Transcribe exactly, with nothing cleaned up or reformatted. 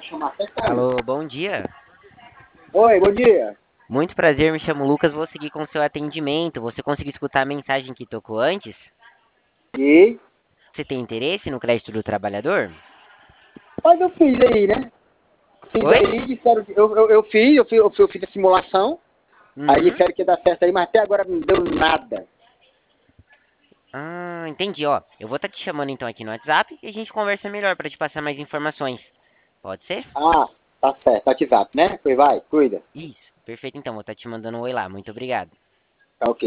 Alô, bom dia. Oi, bom dia. Muito prazer, me chamo Lucas, vou seguir com o seu atendimento. Você conseguiu escutar a mensagem que tocou antes? E? Você tem interesse no crédito do trabalhador? Mas eu fiz aí, né? Fiz Oi? aí, disseram que eu, eu, eu fiz, eu fiz, eu fiz, eu fiz a simulação, aí Uhum. disseram que ia dar certo aí, mas até agora não deu nada. Ah, entendi, ó. Eu vou estar te chamando então aqui no WhatsApp e a gente conversa melhor para te passar mais informações. Pode ser? Ah, tá certo, WhatsApp, né? Foi, vai, cuida. Isso. Perfeito, então. Vou estar te mandando um oi lá. Muito obrigado. Tá ok.